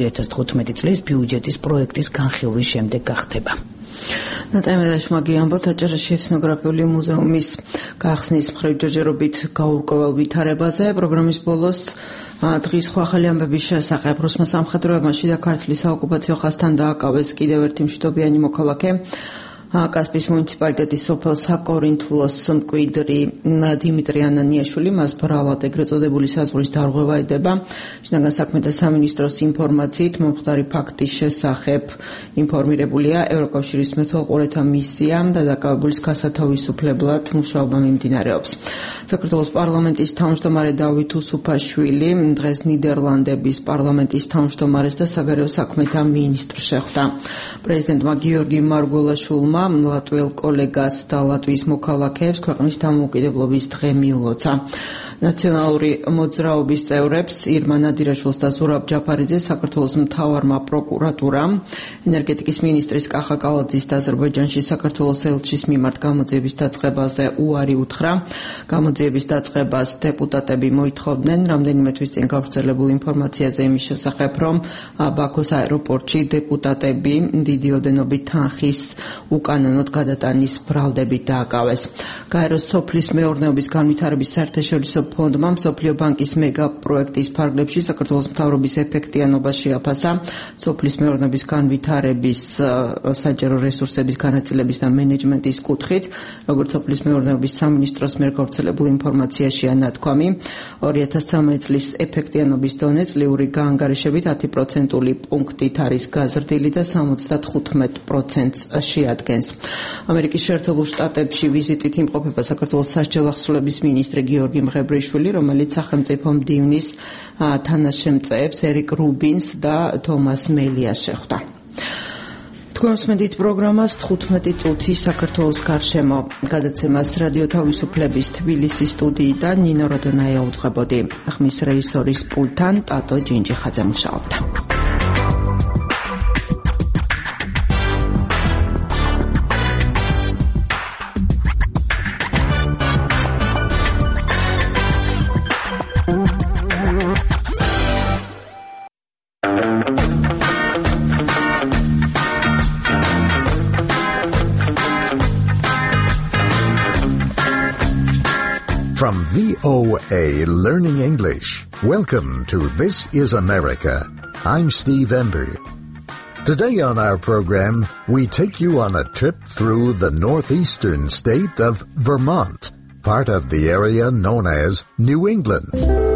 2014 წლის ბიუჯეტის პროექტის განხილვის შემდეგ გახდება. ნატაიმედაშმაგი ამბობთ, აჭარაში ეთნოგრაფიული მუზეუმის გახსნის მხრივ ჯერჯერობით გაურკვეველ ვითარებაზე. პროგრამის ბოლოს დღის ახალი ამბების შესახებ რუსმა სამხედროებმა შიდა ქართლის საოკუპაციო ხაზთან დააკავეს კიდევ ერთი მშვიდობიანი მოქალაქე. კასპიის მუნიციპალიტეტის სოფელ საკორინთლოს მკვიდრი დიმიტრი ანანიაშვილი, მას ბრალად ეგრეთ წოდებული საზღვრის დარღვევა ედება. შინაგან საქმეთა სამინისტროს ინფორმაციით მომხდარი ფაქტის შესახებ ინფორმირებულია ევროკავშირის მეთვალყურეთა მისია და დაკავებულის გასათავისუფლებლად მუშაობა მიმდინარეობს. საქართველოს პარლამენტის თავმჯდომარე დავით უსუფაშვილი დღეს ნიდერლანდების პარლამენტის თავმჯდომარეს და საგარეო საქმეთა მინისტრს შეხვდა. პრეზიდენტმა გიორგი მარგველაშვილმა ლატვიელ კოლეგას და ლატვიის მოქალაქეებს ქვეყნის დამოუკიდებლობის დღე მიულოცა. ნაციონალური მოძრაობის წევრებს ირმა ნადირაშვილს და ზურაბ ჯაფარიძეს საქართველოს მთავარმა პროკურატურამ ენერგეტიკის მინისტრის კახა კალაძის და აზერბაიჯანში საქართველოს ელჩის მიმართ გამოძიების დაწყებაზე უარი უთხრა. გამოძიების დაწყებას დეპუტატები მოითხოვდნენ. რამდენიმე თვის წინ გავრცელებულ ინფორმაციაზე იმის შესახებ, რომ ბაქოს აეროპორტში დეპუტატები დიდი ოდენობით თანხის უკანონოდ გადატანის ბრალდებით დააკავეს. გაეროს სოფლის მეურნეობის განვითარების საერთაშორისო ფონდმა მსოფლიო ბანკის მეგა პროექტის ფარგლებში საქართველოს მთავრობის ეფექტიანობა შეაფასა. სოფლის მეურნეობის განვითარების საჯარო რესურსების განაწილების და მენეჯმენტის კუთხით, როგორც სოფლის მეურნეობის სამინისტროს მიერ გავრცელებულ ინფორმაციაშია ნათქვამი, 2013 წლის ეფექტიანობის დონე წლიური გაანგარიშებით 10% პუნქტით არის გაზრდილი და 75%-ს შეადგენს. ამერიკის შეერთებულ შტატებში ვიზიტით იმყოფება საქართველოს სასჯელო ახსოვების მინისტრი გიორგი მღებრიშვილი, რომელიც სახელმწიფო მდივნის თანაშემწეებს ერიკ რუბინს და თომას მელიას შეხვდა. თქვენს მედით პროგრამას 15 წუთი საქართველოს გარშემო გადაცემას რადიო თავისუფლების თბილისის სტუდიიდან ნინო როდონაია უძღვებოდი. ხმის რეჟისორის პულტთან ტატო ჯინჯიხაძე მუშაობდა. From VOA Learning English, welcome to This is America. I'm Steve Ember. Today on our program, we take you on a trip through the northeastern state of Vermont, part of the area known as New England.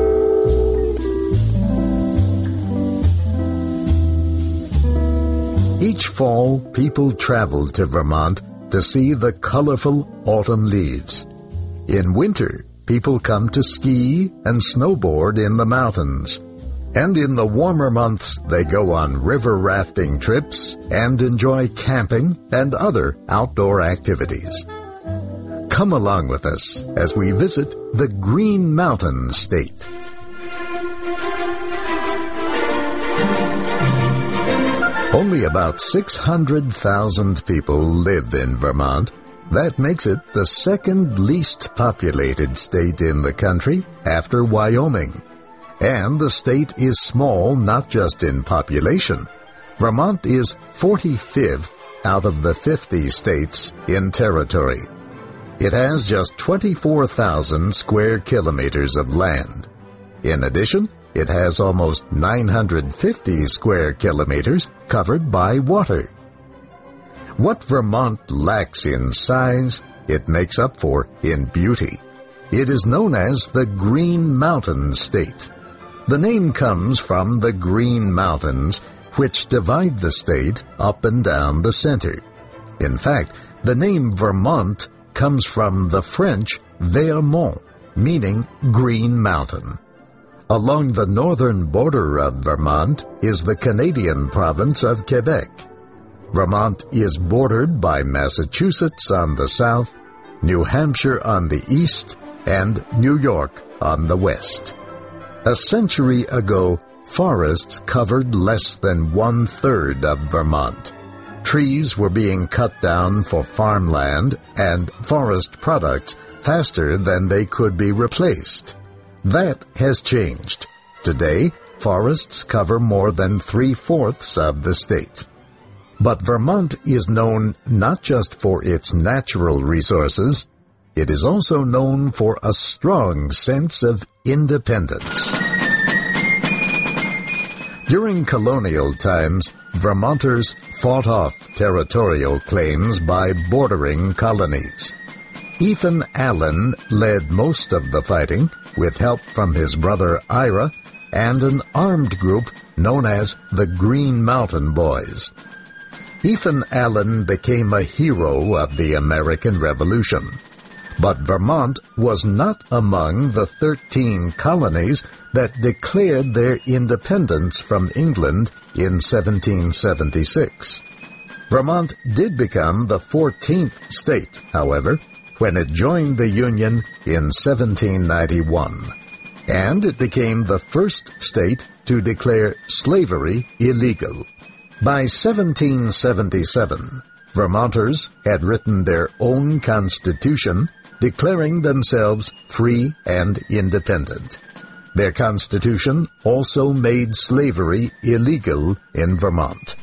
Each fall, people travel to Vermont to see the colorful autumn leaves. In winter, people come to ski and snowboard in the mountains. And in the warmer months, they go on river rafting trips and enjoy camping and other outdoor activities. Come along with us as we visit the Green Mountain State. Only about 600,000 people live in Vermont. That makes it the second least populated state in the country after Wyoming. And the state is small not just in population. Vermont is 45th out of the 50 states in territory. It has just 24,000 square kilometers of land. In addition, it has almost 950 square kilometers covered by water. What Vermont lacks in size, it makes up for in beauty. It is known as the Green Mountain State. The name comes from the Green Mountains, which divide the state up and down the center. In fact, the name Vermont comes from the French Vermont, meaning Green Mountain. Along the northern border of Vermont is the Canadian province of Quebec. Vermont is bordered by Massachusetts on the south, New Hampshire on the east, and New York on the west. A century ago, forests covered less than 1/3 of Vermont. Trees were being cut down for farmland and forest products faster than they could be replaced. That has changed. Today, forests cover more than 3/4 of the state. But Vermont is known not just for its natural resources, it is also known for a strong sense of independence. During colonial times, Vermonters fought off territorial claims by bordering colonies. Ethan Allen led most of the fighting with help from his brother Ira and an armed group known as the Green Mountain Boys. Ethan Allen became a hero of the American Revolution, but Vermont was not among the 13 colonies that declared their independence from England in 1776. Vermont did become the 14th state, however, when it joined the Union in 1791, and it became the first state to declare slavery illegal. By 1777, Vermonters had written their own constitution, declaring themselves free and independent. Their constitution also made slavery illegal in Vermont.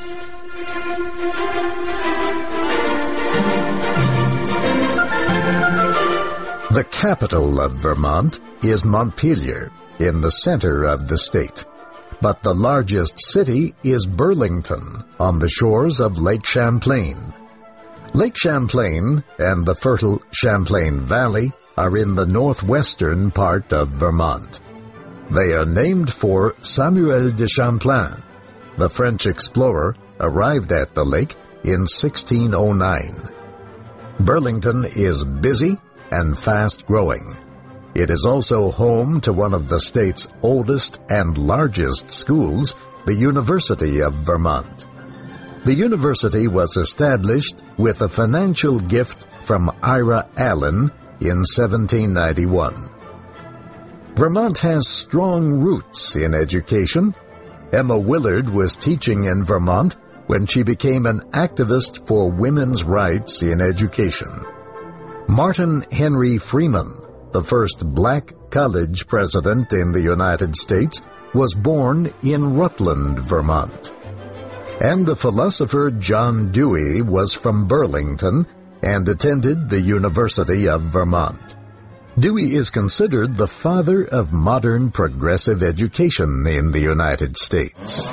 The capital of Vermont is Montpelier, in the center of the state. But the largest city is Burlington, on the shores of Lake Champlain. Lake Champlain and the fertile Champlain Valley are in the northwestern part of Vermont. They are named for Samuel de Champlain. The French explorer arrived at the lake in 1609. Burlington is busy and fast-growing. It is also home to one of the state's oldest and largest schools, the University of Vermont. The university was established with a financial gift from Ira Allen in 1791. Vermont has strong roots in education. Emma Willard was teaching in Vermont when she became an activist for women's rights in education. Martin Henry Freeman, the first black college president in the United States, was born in Rutland, Vermont. And the philosopher John Dewey was from Burlington and attended the University of Vermont. Dewey is considered the father of modern progressive education in the United States.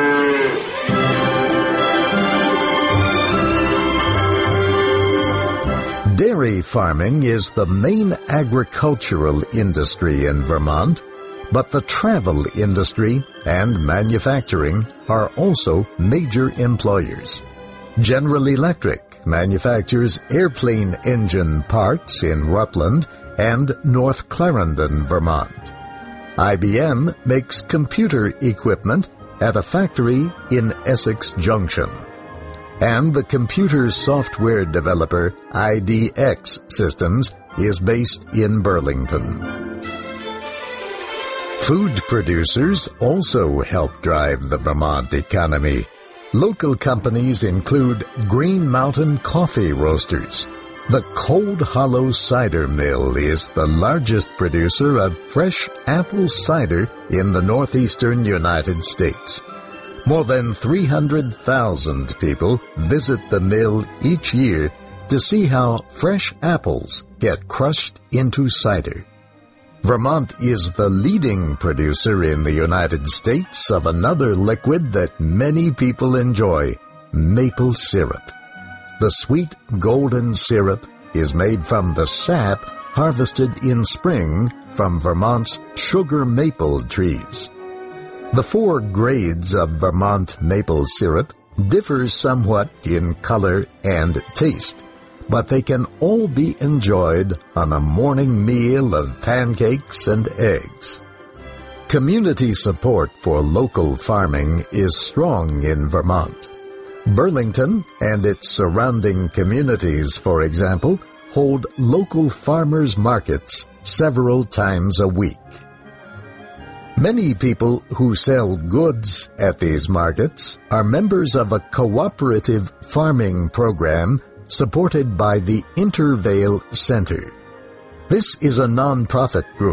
Dairy farming is the main agricultural industry in Vermont, but the travel industry and manufacturing are also major employers. General Electric manufactures airplane engine parts in Rutland and North Clarendon, Vermont. IBM makes computer equipment at a factory in Essex Junction. And the computer software developer IDX Systems is based in Burlington. Food producers also help drive the Vermont economy. Local companies include Green Mountain Coffee Roasters. The Cold Hollow Cider Mill is the largest producer of fresh apple cider in the northeastern United States. More than 300,000 people visit the mill each year to see how fresh apples get crushed into cider. Vermont is the leading producer in the United States of another liquid that many people enjoy, maple syrup. The sweet golden syrup is made from the sap harvested in spring from Vermont's sugar maple trees. The 4 grades of Vermont maple syrup differ somewhat in color and taste, but they can all be enjoyed on a morning meal of pancakes and eggs. Community support for local farming is strong in Vermont. Burlington and its surrounding communities, for example, hold local farmers' markets several times a week. Many people who sell goods at these markets are members of a cooperative farming program supported by the Intervale Center. This is a nonprofit group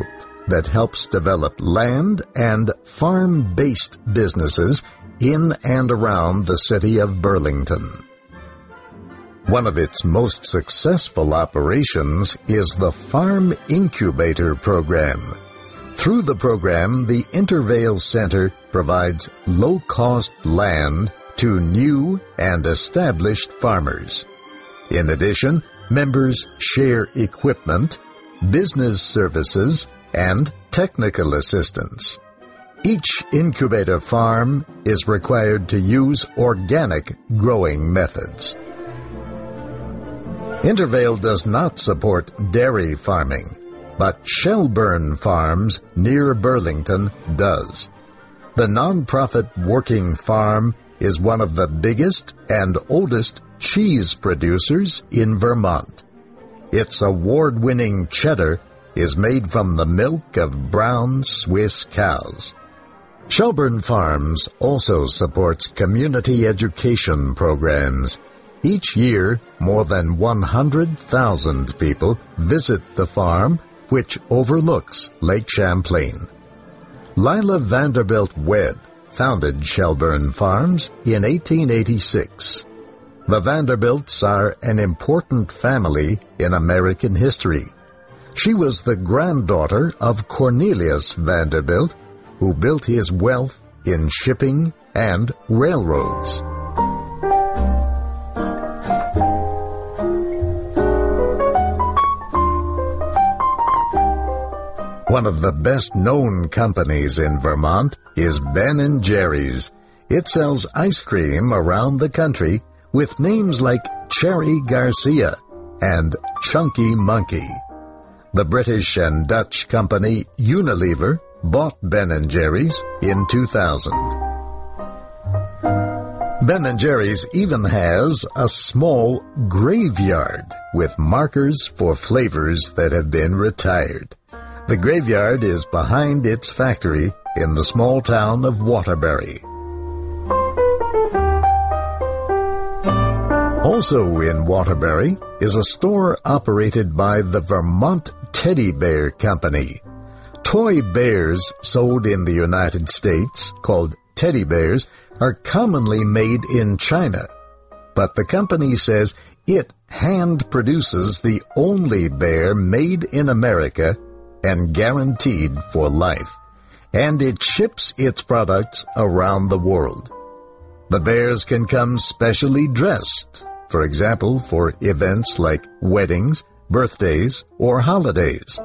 that helps develop land and farm-based businesses in and around the city of Burlington. One of its most successful operations is the Farm Incubator Program. Through the program, the Intervale Center provides low-cost land to new and established farmers. In addition, members share equipment, business services, and technical assistance. Each incubator farm is required to use organic growing methods. Intervale does not support dairy farming, but Shelburne Farms near Burlington does. The nonprofit Working Farm is one of the biggest and oldest cheese producers in Vermont. Its award-winning cheddar is made from the milk of brown Swiss cows. Shelburne Farms also supports community education programs. Each year, more than 100,000 people visit the farm, which overlooks Lake Champlain. Lila Vanderbilt Webb founded Shelburne Farms in 1886. The Vanderbilts are an important family in American history. She was the granddaughter of Cornelius Vanderbilt, who built his wealth in shipping and railroads. One of the best-known companies in Vermont is Ben & Jerry's. It sells ice cream around the country with names like Cherry Garcia and Chunky Monkey. The British and Dutch company Unilever bought Ben & Jerry's in 2000. Ben & Jerry's even has a small graveyard with markers for flavors that have been retired. The graveyard is behind its factory in the small town of Waterbury. Also in Waterbury is a store operated by the Vermont Teddy Bear Company. Toy bears sold in the United States, called teddy bears, are commonly made in China. But the company says it hand produces the only bear made in America and guaranteed for life, and it ships its products around the world. The bears can come specially dressed, for example, for events like weddings, birthdays, or holidays.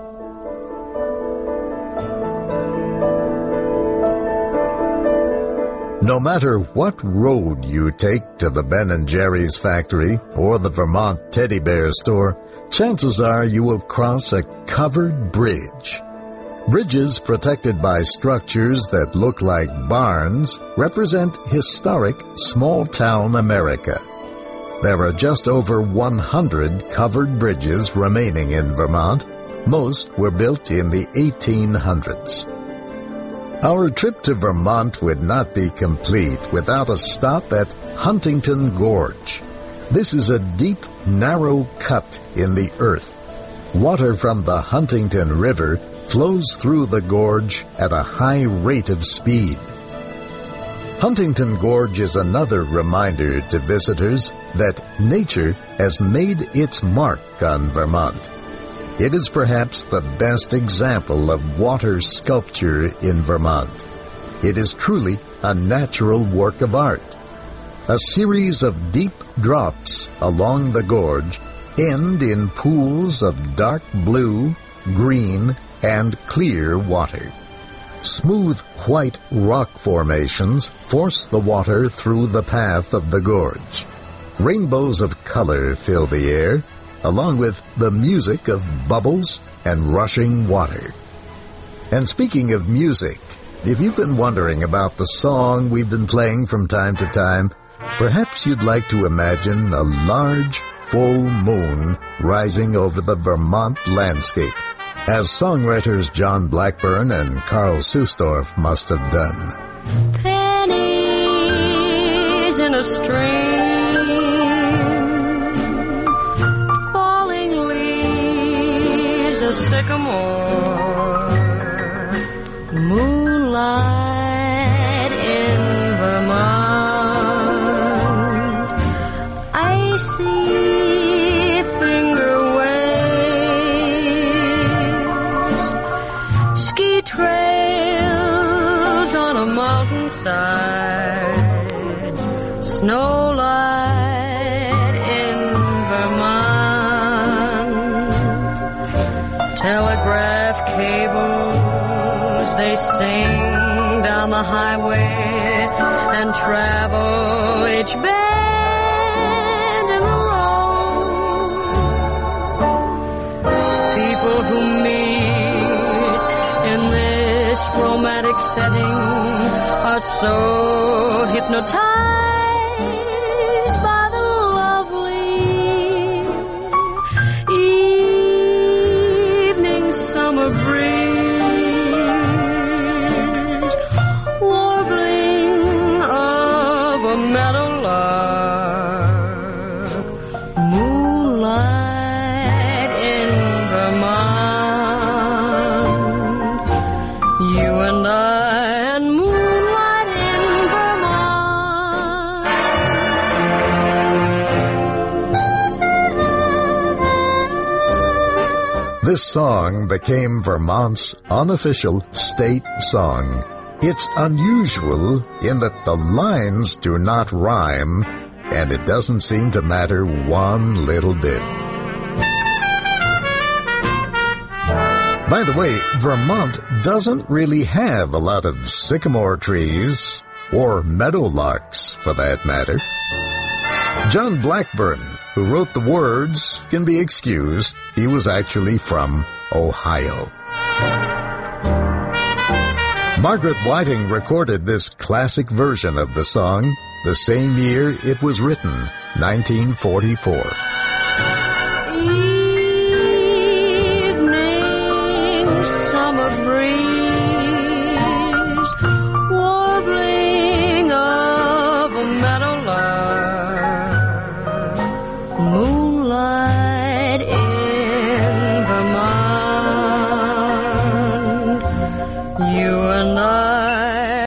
No matter what road you take to the Ben & Jerry's factory or the Vermont Teddy Bear store, chances are you will cross a covered bridge. Bridges protected by structures that look like barns represent historic small-town America. There are just over 100 covered bridges remaining in Vermont. Most were built in the 1800s. Our trip to Vermont would not be complete without a stop at Huntington Gorge. This is a deep, narrow cut in the earth. Water from the Huntington River flows through the gorge at a high rate of speed. Huntington Gorge is another reminder to visitors that nature has made its mark on Vermont. It is perhaps the best example of water sculpture in Vermont. It is truly a natural work of art. A series of deep drops along the gorge end in pools of dark blue, green, and clear water. Smooth white rock formations force the water through the path of the gorge. Rainbows of color fill the air, along with the music of bubbles and rushing water. And speaking of music, if you've been wondering about the song we've been playing from time to time, perhaps you'd like to imagine a large, full moon rising over the Vermont landscape, as songwriters John Blackburn and Carl Sustorf must have done. Pennies in a stream, falling leaves, a sycamore, moonlight in Vermont. I see finger waves, ski trails on a mountainside, snowlight in Vermont. Telegraph cables, they sing down the highway and travel each bend in the road. People who meet in this romantic setting are so hypnotized by the lovely evening summer breeze, warbling of a meadowlark, moonlight in Vermont, you and I and moonlight in Vermont. This song became Vermont's unofficial state song. It's unusual in that the lines do not rhyme, and it doesn't seem to matter one little bit. By the way, Vermont doesn't really have a lot of sycamore trees, or meadowlarks for that matter. John Blackburn, who wrote the words, can be excused. He was actually from Ohio. Margaret Whiting recorded this classic version of the song the same year it was written, 1944.